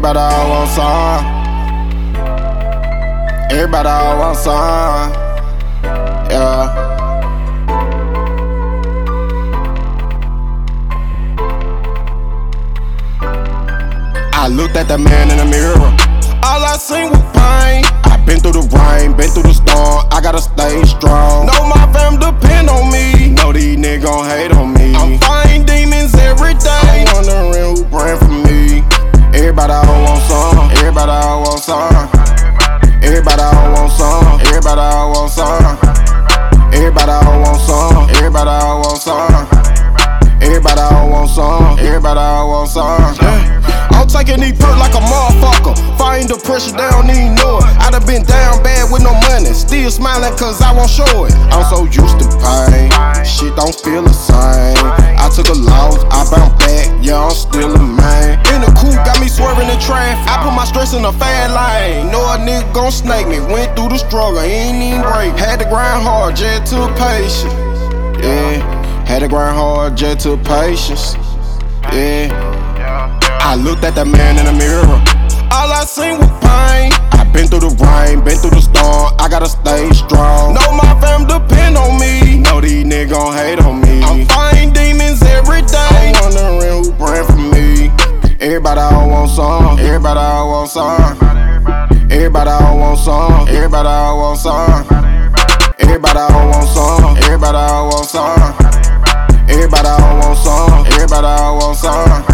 Everybody all want some. Everybody all want some. Yeah. I looked at that man in the mirror. All I seen was pain. I been through the rain, been through the storm. I gotta stay strong. Know my fam depend on me. Know these niggas gon' hate on me. I'm fighting demons every day. I'm wondering who praying for me. Everybody all want some. Everybody all want some. Everybody all want some. Everybody all want some. Everybody all want some. Everybody all want some. Everybody all want some. Everybody all want some. I'm taking these perks like a motherfucker. Fighting the pressure, they don't even know it. I done been down bad with no money. Still smiling cause I won't show it. I'm so used to pain. Shit don't feel the same. I took a loss, I bounced back. Yeah, I'm still a man. In the coupe, got me swerving in traffic. I put my stress in a fast lane. Know a nigga gon' snake me. Went through the struggle, ain't even break. Had to grind hard, just took patience. Yeah, had to grind hard, just took patience. Yeah. I looked at that man in the mirror. All I seen was pain. I been through the rain, been through the storm. I gotta stay strong. Know my fam depend on me. Know these niggas gon' hate on me. I'm fighting demons every day. I'm wondering who praying for me. Everybody all want some. Everybody all want some. Everybody all want some. Everybody all want some. Everybody all want some. Everybody all want some. Everybody all want some. Everybody all want some.